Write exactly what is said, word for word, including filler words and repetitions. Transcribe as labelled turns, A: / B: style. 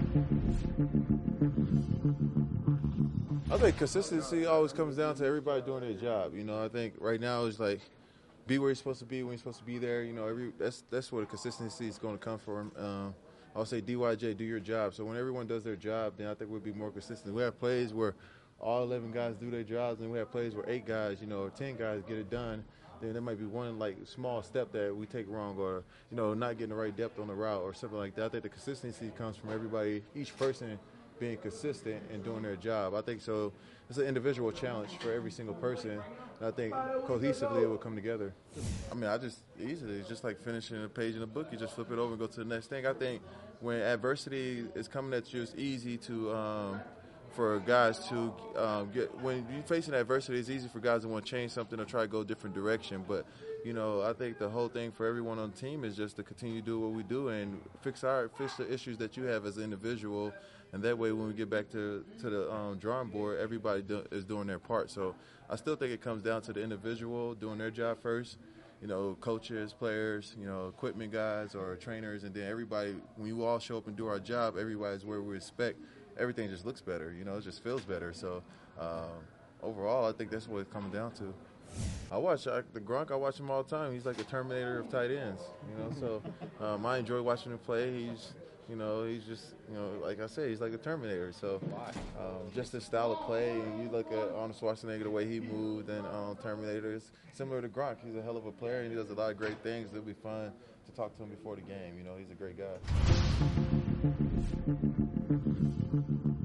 A: I think consistency always comes down to everybody doing their job. You know, I think right now it's like be where you're supposed to be when you're supposed to be there. You know, every that's that's where the consistency is going to come from. Um, I'll say D Y J, do your job. So when everyone does their job, then I think we'll be more consistent. We have plays where all eleven guys do their jobs, and we have plays where eight guys, you know, or ten guys get it done. Then there might be one like small step that we take wrong, or you know, not getting the right depth on the route or something like that. I think the consistency comes from everybody, each person being consistent and doing their job. I think so. It's an individual challenge for every single person. And I think cohesively it will come together. I mean, I just easily, it's just like finishing a page in a book. You just flip it over and go to the next thing. I think when adversity is coming at you, it's easy to um, for guys to um, get when you're facing adversity. It's easy for guys to want to change something or try to go a different direction. But you know, I think the whole thing for everyone on the team is just to continue to do what we do and fix our fix the issues that you have as an individual. And that way, when we get back to to the um, drawing board, everybody do, is doing their part. So I still think it comes down to the individual doing their job first. You know, coaches, players, you know, equipment guys or trainers, and then everybody. When you all show up and do our job, everybody's where we expect. Everything just looks better. You know, it just feels better. So um, overall, I think that's what it's coming down to. I watch I, the Gronk. I watch him all the time. He's like a Terminator of tight ends. You know, so um, I enjoy watching him play. He's You know, he's just, you know, like I said, he's like a Terminator. So um, just his style of play, and you look at Arnold Schwarzenegger, the way he moved, and um, Terminator is similar to Gronk. He's a hell of a player, and he does a lot of great things. It'll be fun to talk to him before the game. You know, he's a great guy.